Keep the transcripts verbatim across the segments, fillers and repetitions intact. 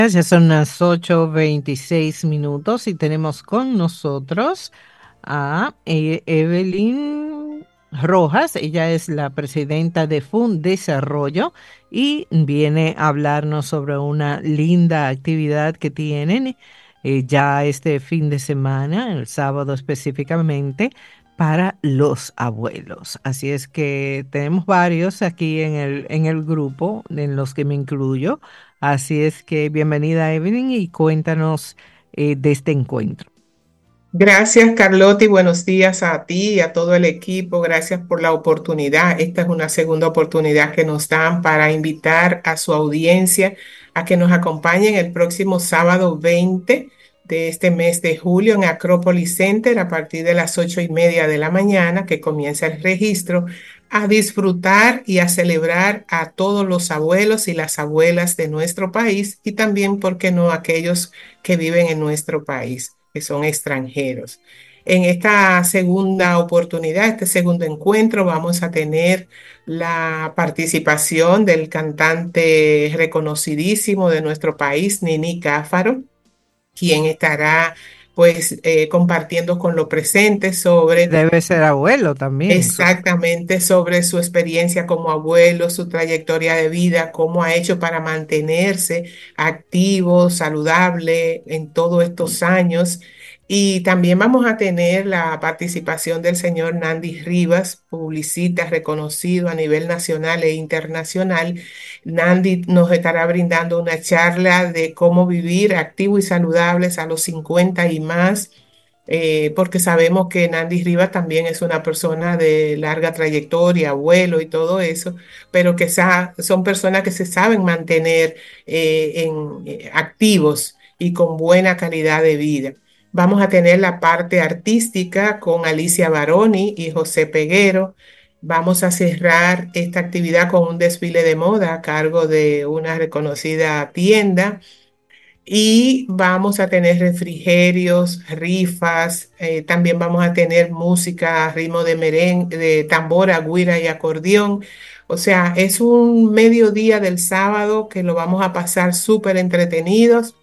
Ya son las ocho veintiséis minutos y tenemos con nosotros a eh, Evelyn Rojas. Ella es la presidenta de Fundesarrollo y viene a hablarnos sobre una linda actividad que tienen eh, ya este fin de semana, el sábado específicamente, para los abuelos. Así es que tenemos varios aquí en el, en el grupo, en los que me incluyo. Así es que bienvenida Evelyn y cuéntanos eh, de este encuentro. Gracias, Carlotti. Buenos días a ti y a todo el equipo. Gracias por la oportunidad. Esta es una segunda oportunidad que nos dan para invitar a su audiencia a que nos acompañen el próximo sábado veinte de este mes de julio en Acropolis Center a partir de las ocho y media de la mañana, que comienza el registro, a disfrutar y a celebrar a todos los abuelos y las abuelas de nuestro país y también, ¿por qué no?, aquellos que viven en nuestro país, que son extranjeros. En esta segunda oportunidad, este segundo encuentro, vamos a tener la participación del cantante reconocidísimo de nuestro país, Nini Cáfaro, quien estará pues eh, compartiendo con los presentes sobre Debe ser abuelo también. so- exactamente sobre su experiencia como abuelo, su trayectoria de vida, cómo ha hecho para mantenerse activo, saludable en todos estos años. Y también vamos a tener la participación del señor Nandy Rivas, publicista reconocido a nivel nacional e internacional. Nandy nos estará brindando una charla de cómo vivir activo y saludables a los cincuenta y más, eh, porque sabemos que Nandy Rivas también es una persona de larga trayectoria, abuelo y todo eso, pero que sa- son personas que se saben mantener eh, en, eh, activos y con buena calidad de vida. Vamos a tener la parte artística con Alicia Baroni y José Peguero. Vamos a cerrar esta actividad con un desfile de moda a cargo de una reconocida tienda y vamos a tener refrigerios, rifas, eh, también vamos a tener música a ritmo de merengue, de tambora, güira y acordeón. O sea, es un mediodía del sábado que lo vamos a pasar súper entretenidos,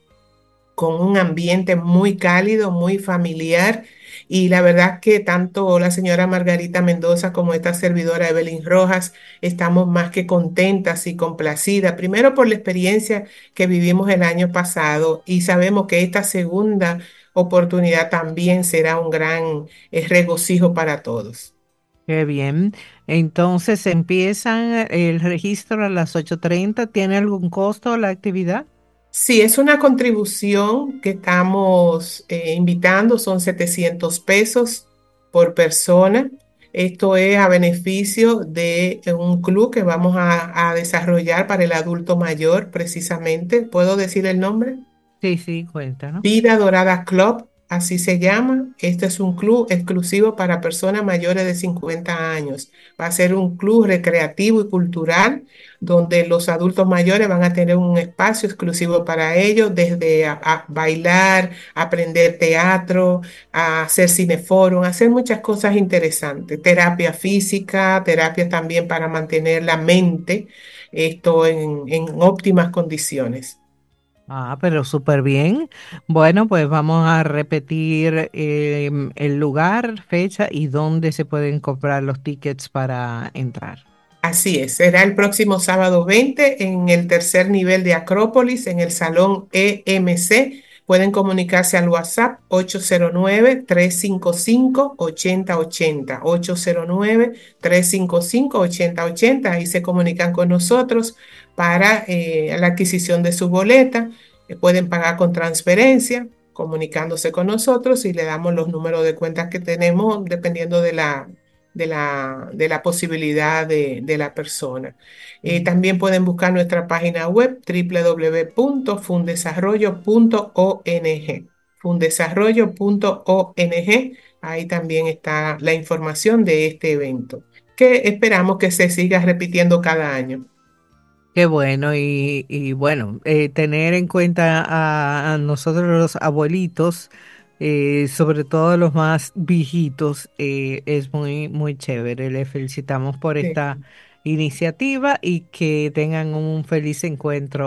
con un ambiente muy cálido, muy familiar. Y la verdad que tanto la señora Margarita Mendoza como esta servidora Evelyn Rojas estamos más que contentas y complacidas, primero por la experiencia que vivimos el año pasado y sabemos que esta segunda oportunidad también será un gran eh, regocijo para todos. Qué bien. Entonces empiezan el registro a las ocho treinta. ¿Tiene algún costo la actividad? Sí, es una contribución que estamos eh, invitando, son setecientos pesos por persona. Esto es a beneficio de eh, un club que vamos a, a desarrollar para el adulto mayor, precisamente. ¿Puedo decir el nombre? Sí, sí, cuéntanos. Vida Dorada Club, así se llama. Este es un club exclusivo para personas mayores de cincuenta años. Va a ser un club recreativo y cultural donde los adultos mayores van a tener un espacio exclusivo para ellos, desde a, a bailar, aprender teatro, a hacer cineforum, a hacer muchas cosas interesantes. Terapia física, terapia también para mantener la mente, esto en en óptimas condiciones. Ah, pero súper bien. Bueno, pues vamos a repetir em, el lugar, fecha y dónde se pueden comprar los tickets para entrar. Así es, será el próximo sábado veinte en el tercer nivel de Acrópolis, en el Salón E M C. Pueden comunicarse al WhatsApp ocho cero nueve, tres cinco cinco, ocho cero ocho cero, ocho cero nueve, tres cinco cinco, ocho cero ocho cero. Ahí se comunican con nosotros para eh, la adquisición de su boleta. Eh, Pueden pagar con transferencia, comunicándose con nosotros y le damos los números de cuentas que tenemos dependiendo de la de la, de la posibilidad de, de la persona. Eh, Mm. también pueden buscar nuestra página web w w w punto fundesarrollo punto org. Fundesarrollo punto org. Ahí también está la información de este evento, que esperamos que se siga repitiendo cada año. Qué bueno, y, y bueno, eh, tener en cuenta a, a nosotros los abuelitos, eh, sobre todo los más viejitos, eh, es muy, muy chévere. Les felicitamos por Sí. esta iniciativa y que tengan un feliz encuentro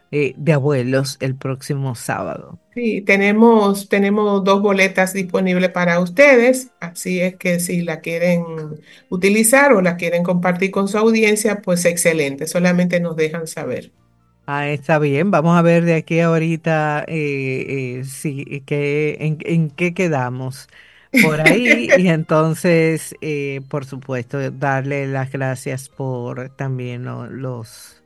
eh, de abuelos el próximo sábado. Sí, tenemos, tenemos dos boletas disponibles para ustedes, así es que si la quieren utilizar o la quieren compartir con su audiencia, pues excelente, solamente nos dejan saber. Ah, está bien. Vamos a ver de aquí a ahorita eh, eh, si, que, en, en qué quedamos por ahí. Y entonces, eh, por supuesto, darle las gracias por también ¿no? los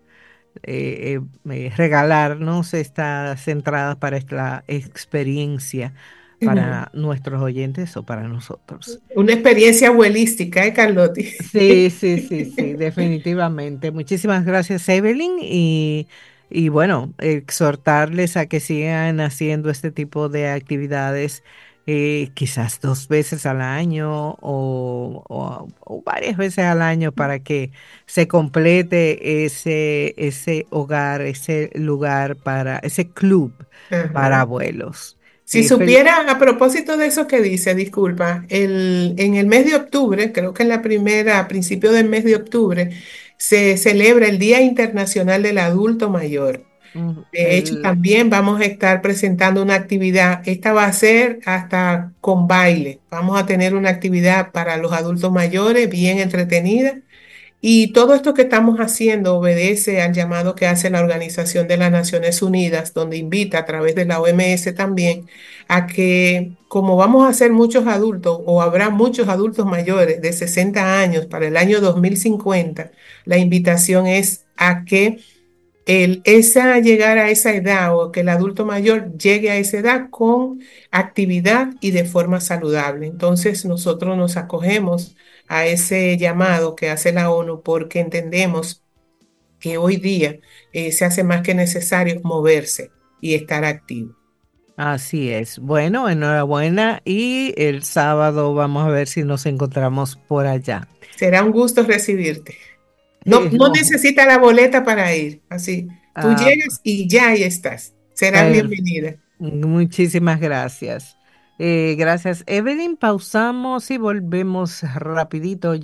eh, eh, eh, regalarnos estas entradas para esta experiencia para nuestros oyentes o para nosotros. Una experiencia abuelística, ¿eh, Carlotti? Sí, sí, sí, sí, definitivamente. Muchísimas gracias, Evelyn. Y, y bueno, exhortarles a que sigan haciendo este tipo de actividades, eh, quizás dos veces al año o, o- o varias veces al año para que se complete ese, ese hogar, ese lugar para, ese club para Ajá. abuelos. Si Eh, fel- supiera, a propósito de eso que dice, disculpa, el, en el mes de octubre, creo que en la primera, a principio del mes de octubre, se celebra el Día Internacional del Adulto Mayor. mm, De hecho, el, también vamos a estar presentando una actividad. Esta va a ser hasta con baile. Vamos a tener una actividad para los adultos mayores bien entretenida. Y todo esto que estamos haciendo obedece al llamado que hace la Organización de las Naciones Unidas, donde invita a través de la O M S también a que, como vamos a ser muchos adultos o habrá muchos adultos mayores de sesenta años para el año dos mil cincuenta, la invitación es a que el, esa llegar a esa edad o que el adulto mayor llegue a esa edad con actividad y de forma saludable. Entonces nosotros nos acogemos a ese llamado que hace la ONU porque entendemos que hoy día eh, se hace más que necesario moverse y estar activo. Así es. Bueno, enhorabuena y el sábado vamos a ver si nos encontramos por allá. Será un gusto recibirte. No, no Ojo. necesita la boleta para ir, así. Tú Ah, llegas y ya ahí estás. Serás per- bienvenida. muchísimas gracias. Eh, gracias, Evelyn. Pausamos y volvemos rapidito.